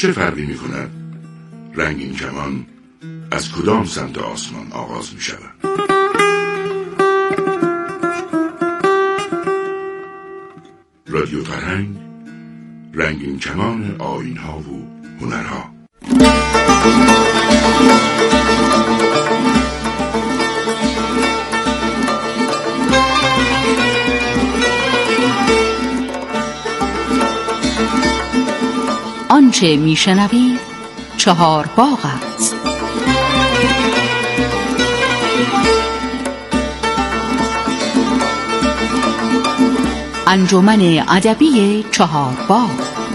چه فرقی می کند رنگین کمان از کدام سمت آسمان آغاز می شود؟ رادیو فرهنگ، رنگین کمان آیین‌ها و هنرها. آنچه میشنوید چهار باغ است. انجمن ادبی چهار باغ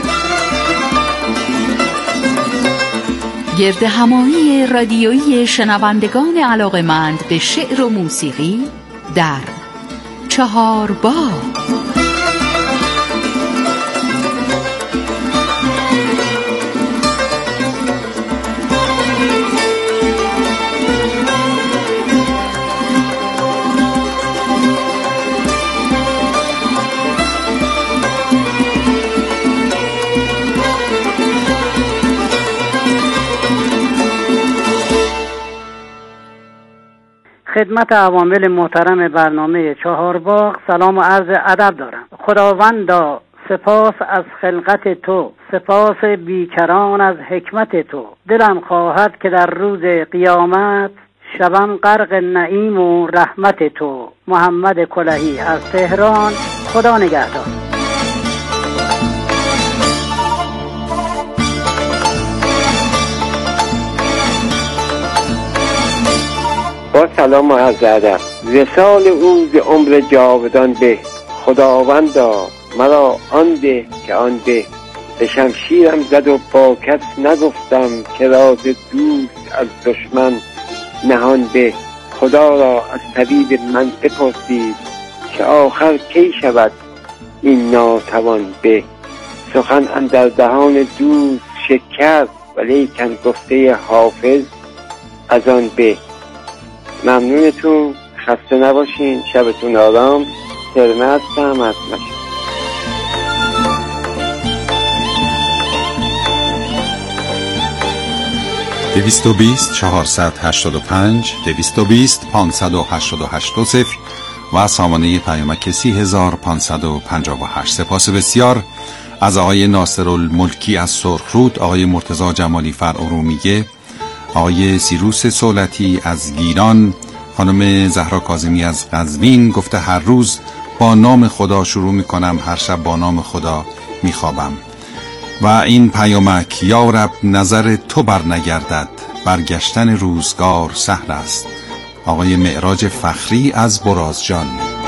گرد همایی رادیویی شنوندگان علاقه‌مند به شعر و موسیقی در چهار باغ. خدمت عوامل محترم برنامه چهار باغ سلام و عرض ادب دارم. خداوندا سپاس از خلقت تو، سپاس بیکران از حکمت تو. دلم خواهد که در روز قیامت شوم غرق نعیم و رحمت تو. محمد کلهی از تهران. خدا نگهدار. با سلام و عرض ادب. وصال او ز عمر جاودان به، خداوندا مرا آن ده که آن به شمشیرم زد و با کس نگفتم که راز دوست از دشمن نهان به. خدا را از طبیب من بپرسید که آخر کی شود این ناتوان به. سخن اندر دهان دوست شکر، ولیکن گفته حافظ از آن به. ممنونتون، خسته نباشین، شبتون آرام. ترمه هستم از مشهد. 220 485 220 588 و سامانه پیامک 3558. سپاس بسیار از آقای ناصرالملکی از سرخرود، آقای مرتضی جمالی فرعرومیه، آقای سیروس سولتی از گیلان، خانم زهرا کاظمی از قزوین. گفته هر روز با نام خدا شروع میکنم، هر شب با نام خدا میخوابم. و این پیامک: یا رب نظر تو بر نگردد، برگشتن روزگار سهل است. آقای معراج فخری از برازجان.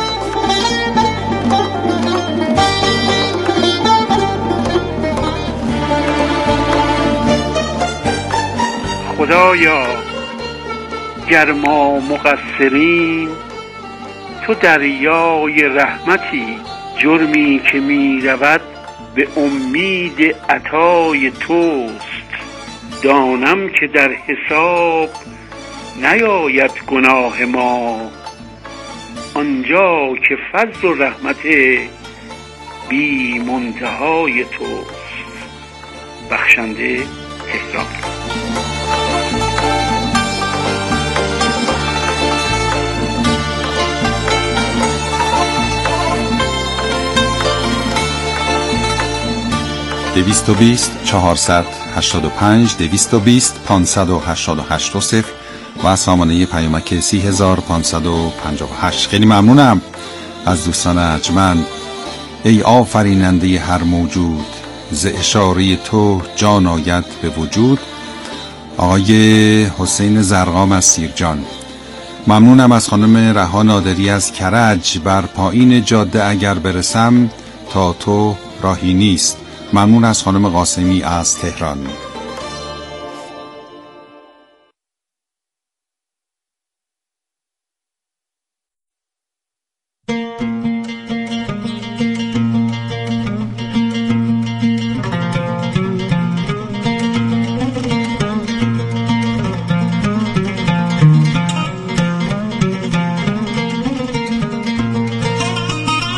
خدایا گر ما مقصریم تو دریای رحمتی، جرمی که می رود به امید عطای توست. دانم که در حساب نیاید گناه ما، آنجا که فضل و رحمت بی منتهای توست. بخشنده، تهران. دویست و 485 220 588 و سامانه پیامک 3558. خیلی ممنونم از دوستان ارجمند. ای آفریننده هر موجود، ز اشاره تو جان آید به وجود. آقای حسین زرقام از سیرجان. ممنونم از خانم رها نادری از کرج. بر پایین جاده اگر برسم تا تو راهی نیست. ممنون از خانم قاسمی از تهران.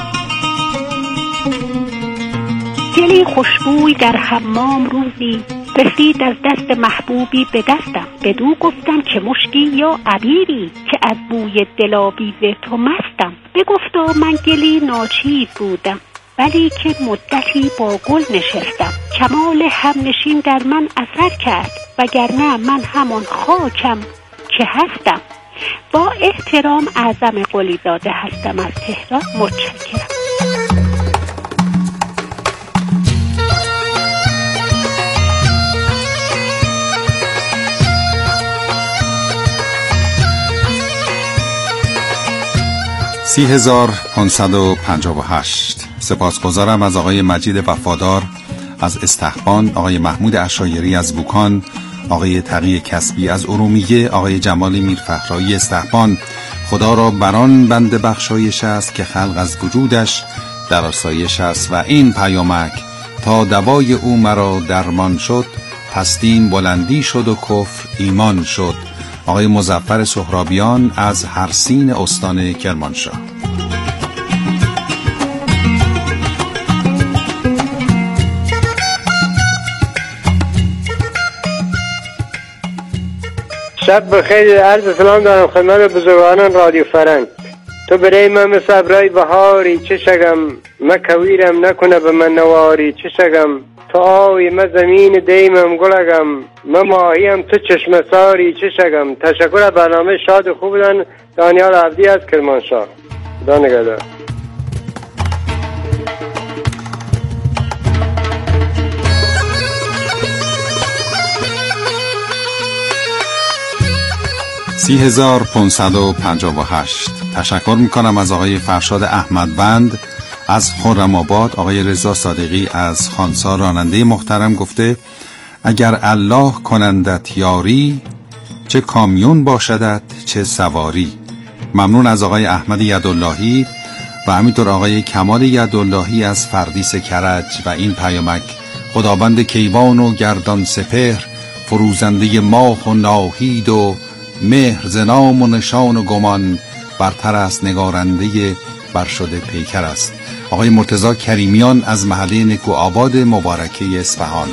گلی خوشبوی در حمام روزی، رسید از دست محبوبی به دستم، بدو گفتم که مشکی یا عبیری، که از بوی دلاویز تو مستم. بگفتا من گلی ناچیز بودم، ولی که مدتی با گل نشستم. کمال همنشین در من اثر کرد، وگرنه من همان خاکم که هستم. با احترام اعظم قلی زاده هستم از تهران. متشکرم. سپاسگزارم از آقای مجید وفادار از استحبان، آقای محمود عشایری از بوکان، آقای تقی کسبی از ارومیه، آقای جمال میرفخرایی استحبان. خدا را بران بنده بخشایش است که خلق از وجودش در آسایش است و این پیامک تا دوای او مرا درمان شد، پستیم بلندی شد و کفر ایمان شد. آقای مظفر سهرابیان از هرسین استان کرمانشاه. شب بخیر، عرض سلام دارم خدمت بزرگواران رادیو فرنگ. تو برای من مثل ابرای بهاری، چه شگم من کویرم نکنه به من نواری، چه شگم تو آوی من زمین دیمم گلگم، من ماهیم تو چشم ساری، چه شگم. تشکر از برنامه شاد خوب بودن. دانیال عبدی از کرمانشاه. خدا نگهدار. تشکر میکنم از آقای فرشاد احمدوند از خرم‌آباد. آقای رضا صادقی از خانسار راننده محترم گفته اگر الله کنندت یاری، چه کامیون باشدت چه سواری. ممنون از آقای احمد یداللهی و همینطور آقای کمال یداللهی از فردیس کرج و این پیامک: خداوند کیوان و گردان سپهر، فروزنده ماه و ناهید و مهر، ز نام و نشان و گمان برتر است، نگارنده برشده پیکر است. آقای مرتضی کریمیان از محله نکوآباد مبارکه اصفهان.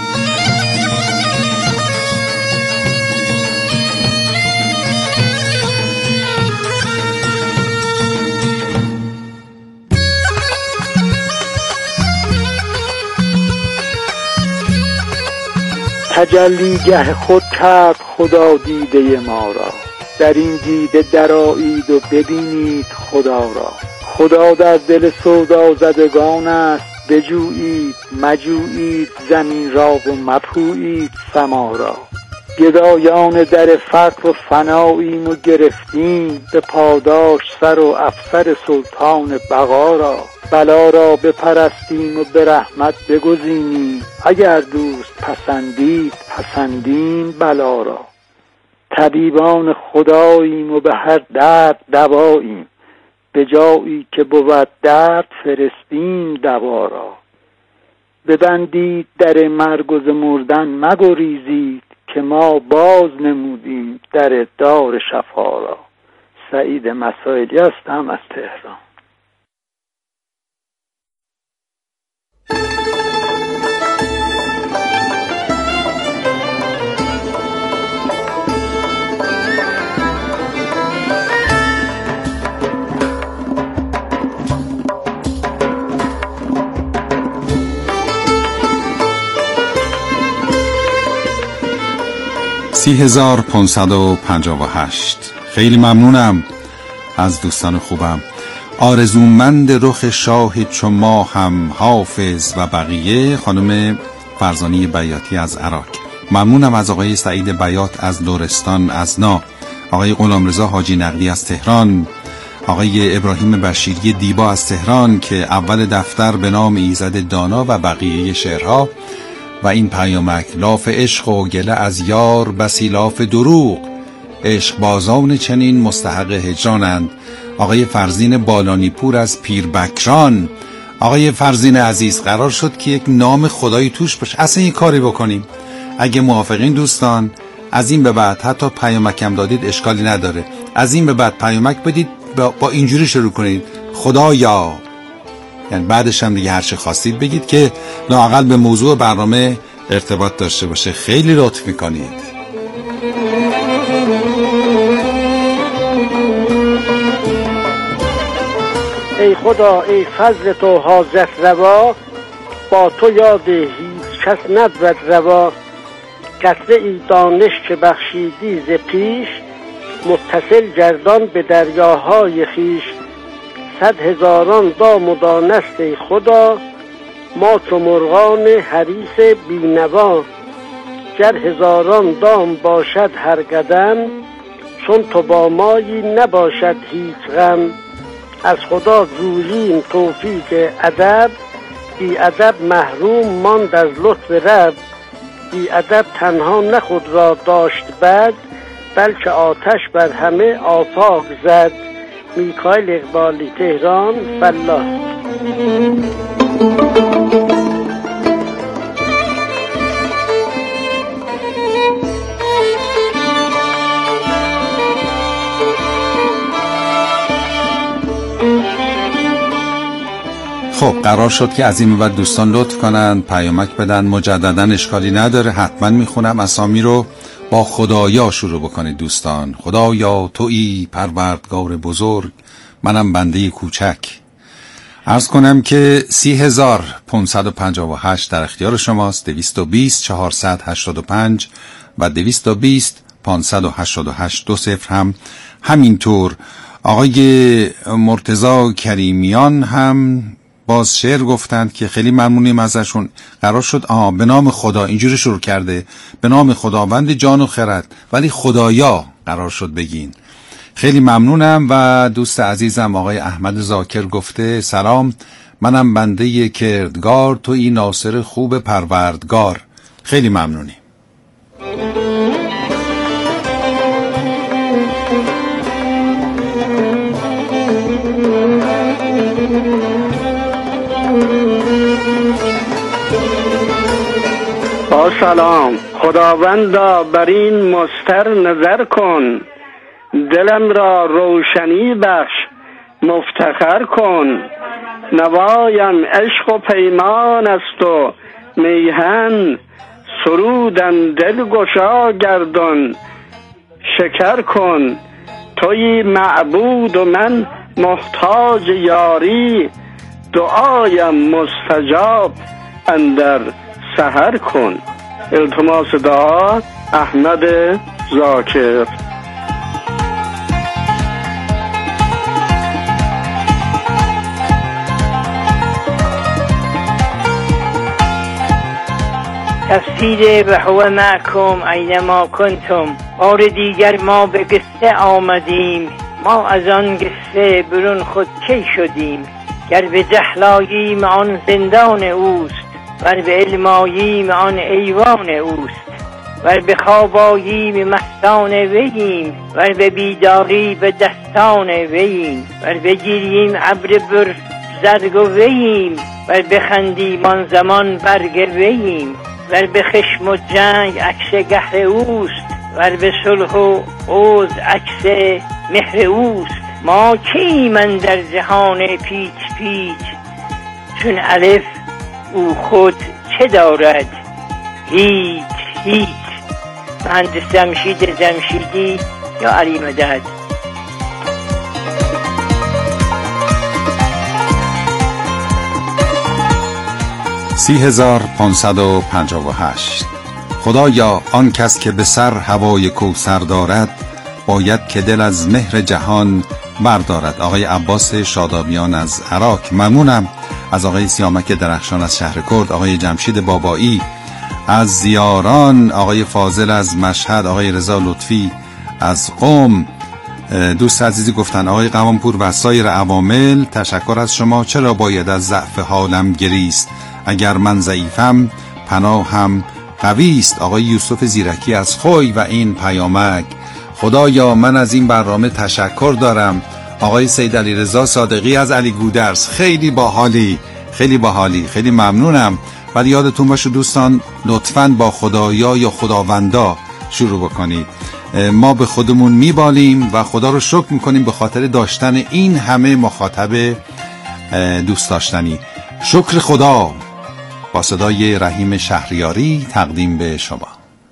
تجلیگه خود کرد خدا دیده ما را، در این دیده درآیید و ببینید خدا را. خدا در دل سودا زدگان است، بجویید مجویید زمین را و مپویید سما را. گدایان در فقر و فناییم و گرفتیم، به پاداش سر و افسر سلطان بقا را. بلا را بپرستیم و به رحمت بگزینیم، اگر دوست پسندید پسندیم بلا را. طبیبان خداییم و به هر درد دواییم، به جایی که بود درد فرستیم دوا را. ببندید در مرگ و ز مردن مگریزید، که ما باز نمودیم در دار شفا را. سعید مسائلی هستم از تهران. خیلی ممنونم از دوستان خوبم. آرزومند رخ شاه چو ماهم، حافظ و بقیه. خانم فرزانه بیاتی از عراق. ممنونم از آقای سعید بیات از لرستان ازنا، آقای غلامرضا حاجی نقدی از تهران، آقای ابراهیم بشیری دیبا از تهران که اول دفتر به نام ایزد دانا و بقیه شعرها. و این پیامک: لاف عشق و گله از یار، بسی لاف دروغ، عشق بازان چنین مستحق هجرانند. آقای فرزین بالانی پور از پیربکران. آقای فرزین عزیز، قرار شد که یک نام خدایی توش باشه، اصلا یک کاری بکنیم. اگه موافقین دوستان، از این به بعد حتی پیامکم دادید اشکالی نداره، از این به بعد پیامک بدید با اینجوری شروع کنید: خدایا، یعنی بعدش هم دیگه هر چه خواستید بگید که لااقل به موضوع برنامه ارتباط داشته باشه. خیلی لطف میکنید. ای خدا ای فضل تو حاجت روا، با تو یاد هیچ کس نبود روا. قطره ای دانش که بخشیدی ز پیش، متصل گردان به دریاهای خیش. 100,000 دام و دانست ای خدا، ما چو مرغان حریص بینوا. گر 1000 دام باشد هر قدم، چون تو با مایی نباشد هیچ غم. از خدا جوییم توفیق ادب، بی ادب محروم ماند از لطف رب. بی ادب تنها نه خود را داشت بد، بلکه آتش بر همه آفاق زد. میکائیل اقبالی، تهران، فلاح. خب قرار شد که از این بعد دوستان لطف کنن پیامک بدن، مجددا اشکالی نداره، حتما میخونم اسامی رو. با خدایا شروع بکنید دوستان. خدایا تویی پروردگار بزرگ، منم بنده کوچک. عرض کنم که 30,558 در اختیار شماست. 220 485 و 220 588 20 هم همینطور. آقای مرتضی کریمیان هم باز شعر گفتند که خیلی ممنونیم ازشون. قرار شد به نام خدا، اینجوری شروع کرده، به نام خداوند جان و خرد، ولی خدایا قرار شد بگین. خیلی ممنونم. و دوست عزیزم آقای احمد ذاکر گفته سلام، منم بنده کردگار، تویی ناصر خوب پروردگار. خیلی ممنونیم. با سلام. خداوندا بر این مستر نظر کن، دلم را روشنی بخش مفتخر کن. نوایم عشق و پیمان است و میهن، سرودم دل گشا گردان شکر کن. تویی معبود و من محتاج یاری، دعایم مستجاب اندر سحر کن. التماس دعا، احمد ذاکر. تفسیر و هو معکم اینما کنتم. بار دیگر ما به قصه آمدیم، ما از آن قصه برون خود کی شدیم. گر به جهلاییم آن زندان اوست، ور به علماییم آن ایوان اوست. ور به خواباییم مستان وییم، ور به بیداری به دستان وییم. ور بگیریم ابر بر زرگ و وییم، ور بخندیم آن زمان برگ وییم. ور به خشم و جنگ عکس گهر اوست، ور به صلح و عوض عکس مهر اوست. ما کییم اندر جهان پیچ پیچ، چون الف او خود چه دارد هیچ هیچ. مهندس جمشید جمشیدی یا علی مدد. 30,558. خدایا آن کس که به سر هوای کوثر دارد، باید که دل از مهر جهان بردارد. آقای عباس شادابیان از عراق. ممنونم از آقای سیامک درخشان از شهر کرد، آقای جمشید بابایی از زیاران، آقای فاضل از مشهد، آقای رضا لطفی از قم. دوست عزیزی گفتن آقای قوامپور و سایر عوامل تشکر از شما. چرا باید از ضعف حالم گریست، اگر من ضعیفم پناهم قویست. آقای یوسف زیرکی از خوی و این پیامک. خدایا من از این برنامه تشکر دارم. آقای سید علی رضا صادقی از علی گودرز. خیلی باحالی، خیلی باحالی، خیلی ممنونم. ولی یادتون باشه دوستان لطفاً با خدایا یا خداوندا شروع بکنید. ما به خودمون میبالیم و خدا رو شکر میکنیم به خاطر داشتن این همه مخاطب دوست داشتنی. شکر خدا با صدای رحیم شهریاری تقدیم به شما.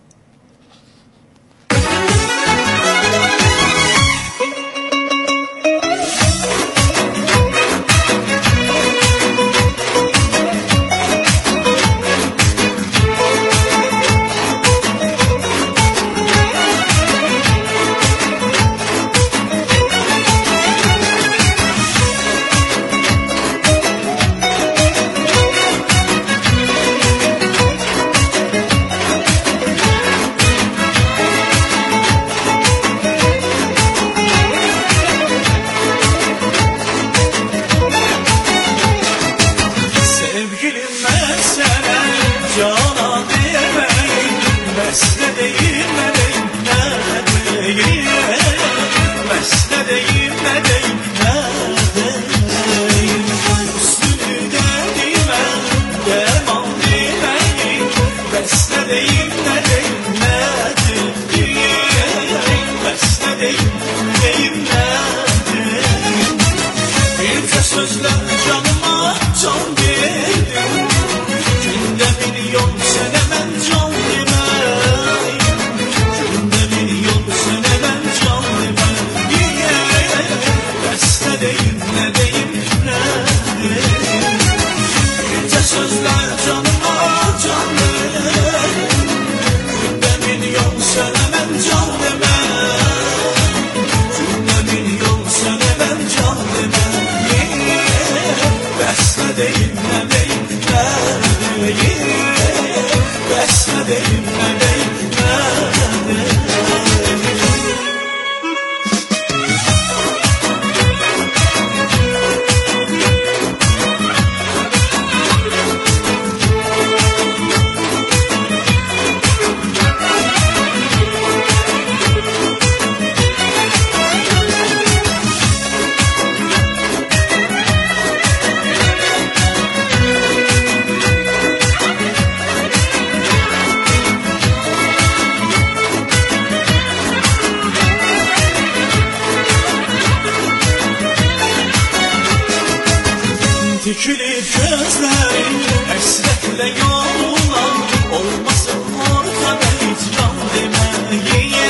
Dikilip gözlerin esretle yorulan, olmasın ortada hiç can demeyi.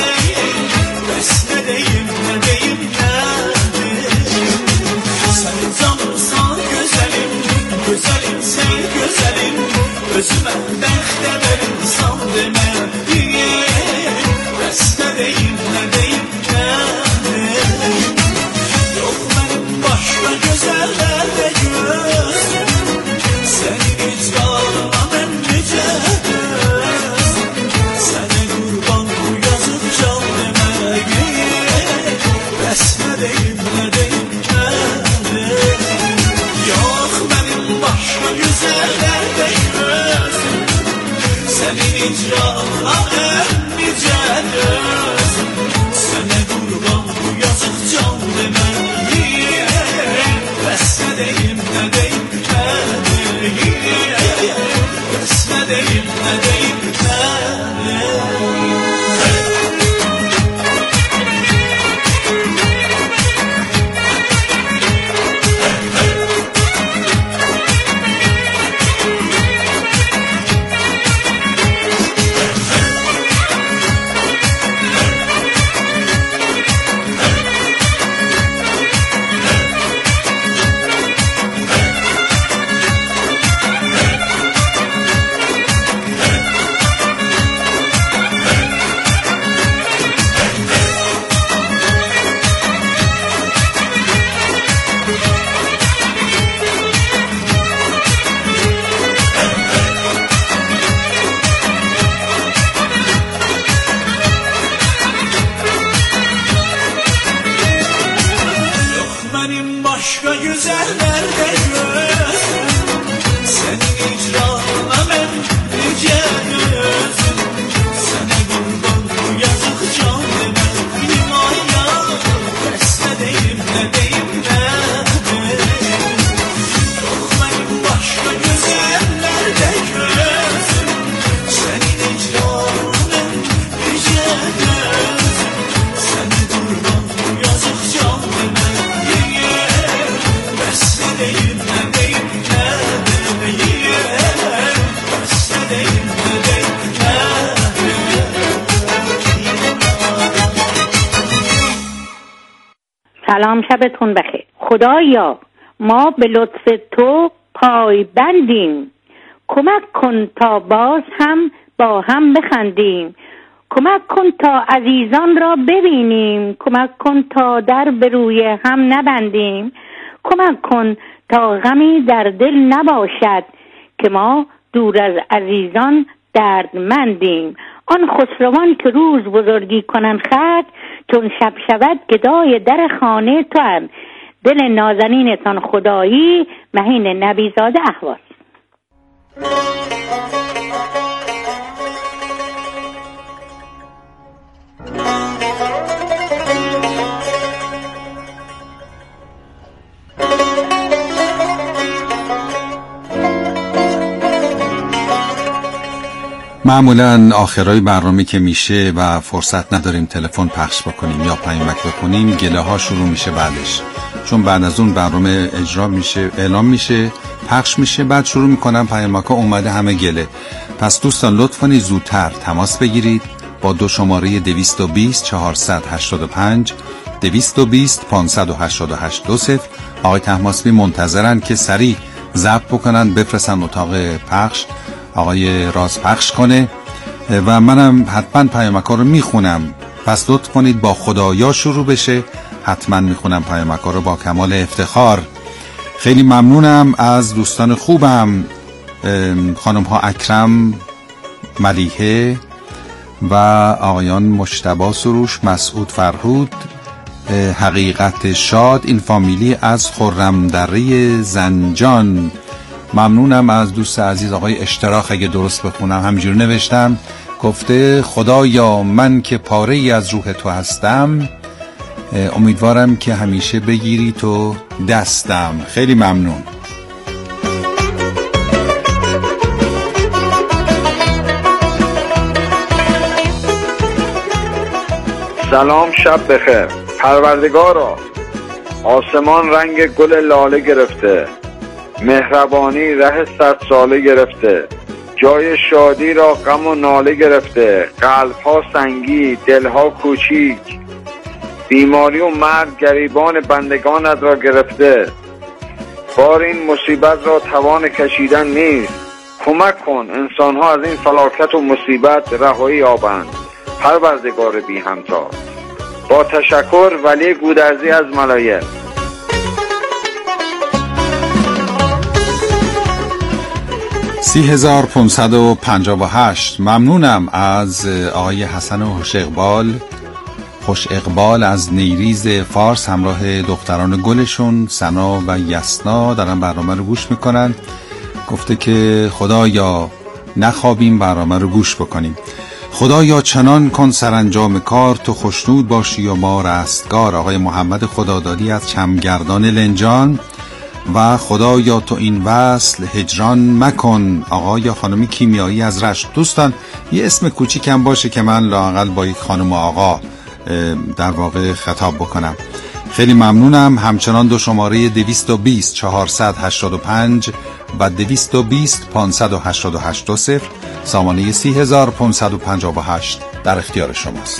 Bes ne deyim ne deyim ne deyim. Sen canımsan güzelim, güzelim sen güzelim. Özüme dert ederim san demeyi. Bes ne deyim ne deyim ne deyim. Yok benim başka güzellerde gözüm, seni icrana ben nice gözüm. Sene kurban bu yazık can demeyi. Bes ne deyim ne deyim ne deyim. Yok benim başka güzellerde gözüm, senin icrana ben nice gözüm. Sene kurban bu yazık can demeyi. Bes ne deyim ne deyim ne deyim. Bes ne deyim ne deyim ne deyim. سلام، شبتون بخیر. خدایا ما به لطف تو پای بندیم، کمک کن تا باز هم با هم بخندیم، کمک کن تا عزیزان را ببینیم، کمک کن تا در به روی هم نبندیم، کمک کن تا غمی در دل نباشد که ما دور از عزیزان دردمندیم. آن خسروان که روز بزرگی کنن خرج، چون شب شود گدای در خانه تو هم. دل نازنینتان خدایی، مهین نبیزاده اهواز. معمولا آخرای برنامه که میشه و فرصت نداریم تلفن پخش بکنیم یا پیامک بکنیم، گله ها شروع میشه بعدش، چون بعد از اون برنامه اجرا میشه، اعلام میشه، پخش میشه، بعد شروع میکنن پیامک ها اومده همه گله. پس دوستان لطف کنید زودتر تماس بگیرید با دو شماره 220 485 220 588 20. آقای طهماسبی منتظرن که سریع ضبط بکنن بفرستن اتاق پخش، آقای راز پخش کنه و منم حتما پیامک‌ها رو میخونم. پس لطف کنید با خدایا شروع بشه، حتما میخونم پیامک‌ها رو با کمال افتخار. خیلی ممنونم از دوستان خوبم، خانم ها اکرم ملیحه و آقایان مجتبی سروش، مسعود فرهود، حقیقت شاد، این فامیلی از خرمدره زنجان. ممنونم از دوست عزیز آقای اشتراک، اگه درست بخونم همینجوری نوشتم، گفته خدایا من که پاره ای از روح تو هستم، امیدوارم که همیشه بگیری تو دستم. خیلی ممنون. سلام، شب بخیر. پروردگارا، آسمان رنگ گل لاله گرفته، مهربانی ره 100 ساله گرفته، جای شادی را غم و ناله گرفته، قلب‌ها سنگی، دل‌ها کوچیک، بیماری و مرگ گریبان بندگانت را گرفته. بار این مصیبت را توان کشیدن نیست، کمک کن انسان‌ها از این فلاکت و مصیبت رهایی یابند. پروردگار بی همتا. با تشکر، ولی گودرزی از ملایل. 3558. ممنونم از آقای حسن خوش اقبال از نیریز فارس، همراه دختران گلشون سنا و یسنا دارن برنامه رو گوش میکنن. گفته که خدایا نخوابیم برنامه رو گوش بکنیم. خدایا چنان کن سرانجام کار، تو خوشنود باشی و ما رستگار. آقای محمد خدادادی از چمگردان لنجان. و خدایا تو این وصل هجران مکن. آقا یا خانمی کیمیایی از رشت. دوستان یه اسم کوچیکم باشه که من لااقل با یک خانم و آقا در واقع خطاب بکنم. خیلی ممنونم. همچنان دو شماره 220 485 و 220 588 20 سامانه 3558 در اختیار شماست.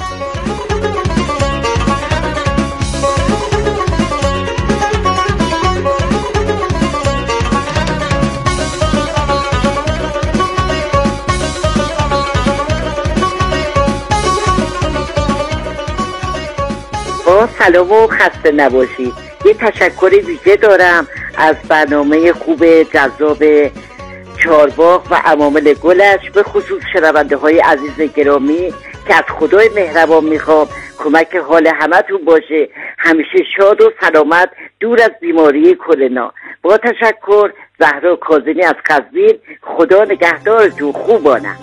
سلام و خسته نباشید. یه تشکر ویژه دارم از برنامه خوب جذاب چهارباغ و عوامل گلش، به خصوص شنونده های عزیز گرامی که از خدای مهربان میخوام کمک حال همتون باشه، همیشه شاد و سلامت، دور از بیماری کرونا. با تشکر، زهرا کاظمی از قزوین. خدا نگهدارتون. خوبانم.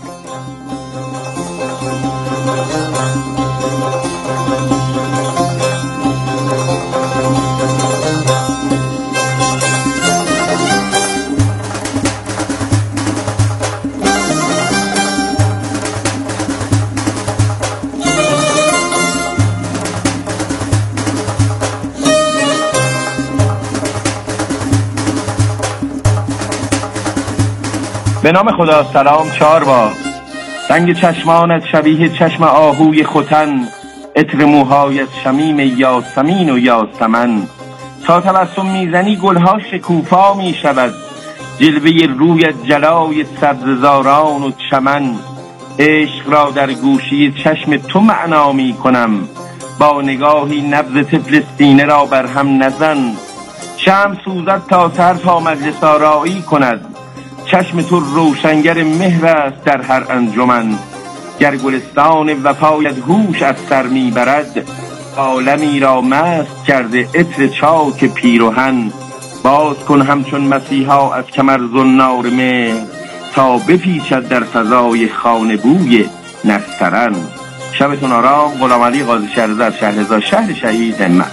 به نام خدا. سلام چهارباغ. رنگ چشمانت شبیه چشم آهوی ختن، عطر موهایت شمیم یاسمین و یاسمن. تا تبسم میزنی گلها شکوفا میشود، جلوه رویت جلای سبززاران و چمن. عشق را در گوشی چشم تو معنا می کنم، با نگاهی نبض طفل سینه را بر هم نزن. شمع سوزد تا سر تا مجلس آرایی کند، چشم تو روشنگر مهر است در هر انجمن. گر گلستان وفایت هوش از سر میبرد، عالمی را مست کرده عطر چاک پیرهن. باز کن همچون مسیحا از کمر زنار مهر، تا بپیچد در فضای خانه بوی نسترن. شبتون آرام. غلامعلی قاضی شهرزاد، شهرزاد، شهر شهید همت.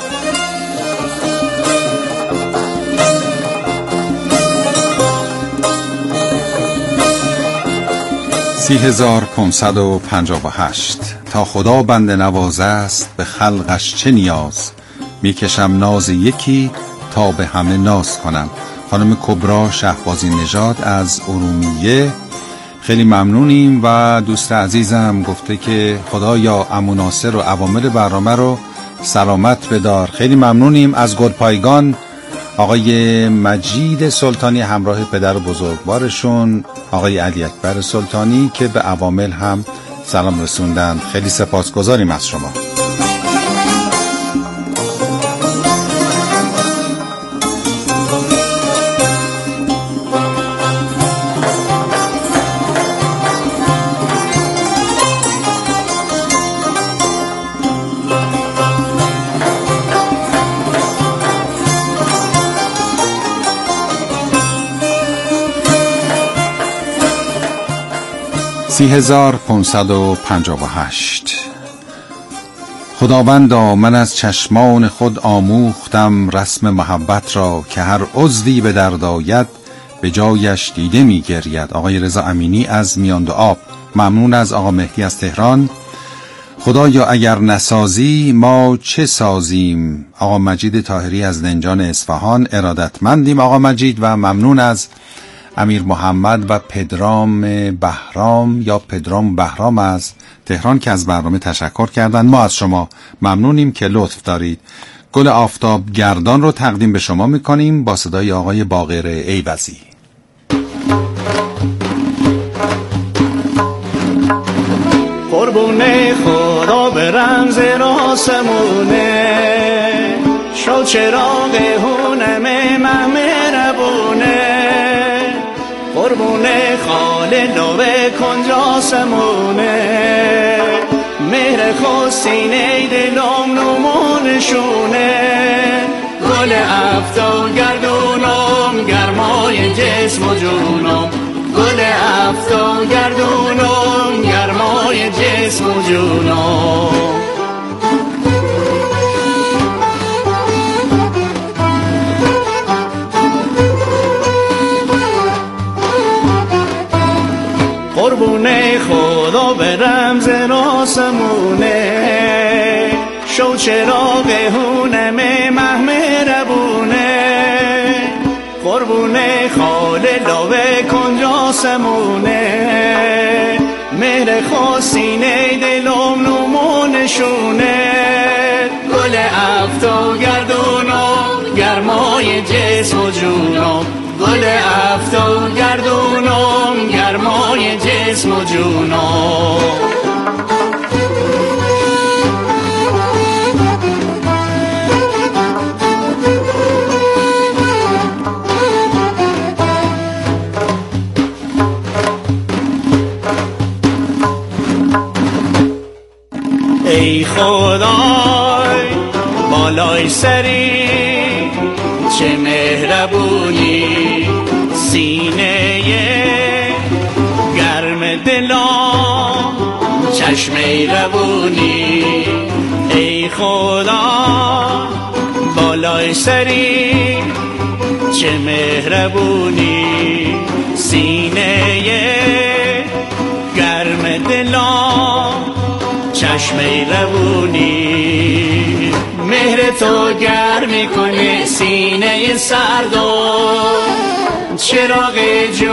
3558 تا خدا بنده نواز است، به خلقش چه نیاز؟ میکشم ناز یکی تا به همه ناز کنم. خانم کبرا شهبازی نژاد از ارومیه، خیلی ممنونیم. و دوست عزیزم گفته که خدایا عمو ناصر و عوامل برنامه رو سلامت بدار. خیلی ممنونیم. از گلپایگان آقای مجید سلطانی همراه پدر بزرگوارشون آقای علی اکبر سلطانی که به عوامل هم سلام رسوندن. خیلی سپاسگزاریم از شما. سی 3558 خداوندا من از چشمان خود آموختم رسم محبت را، که هر عضوی به درد آید به جایش دیده می گرید. آقای رضا امینی از میاند آب. ممنون از آقا مهدی از تهران. خدایا اگر نسازی ما چه سازیم. آقا مجید طاهری از دنجان اصفهان. ارادتمندیم آقا مجید و ممنون از امیر محمد و پدرام بهرام یا پدرام بهرام از تهران که از برنامه تشکر کردن. ما از شما ممنونیم که لطف دارید. گل آفتاب گردان رو تقدیم به شما میکنیم با صدای آقای باقر ایوزی. قربون خدا به رمز راسمونه، شو چراغ هونم مهربونه. قربون خاله لوه کنجاسمونه، مهر خوستینه دلم نمونشونه. گل افتا گردونم گرمای جسم و جونم، گل افتا گردونم گرمای جسم و جونم. قربون خدا به رمز راسمونه، شو چراغ هونم مهربونه. قربون خاله لاوه کنجاسمونه، مهر خواسینه دلم نمونشونه. گل افتا گردونم گرمای جسم و جونم، گل افتا گردونم گرمای جسم و جونم. ای خدای بالای سری چه مهربونی، سینه گرم دلم چشم روونی. ای خدا بالای سری چه مهربونی، سینه گرم دلم چشم روونی. مهر تو گرم میکنه سینه سردو، چراغ جو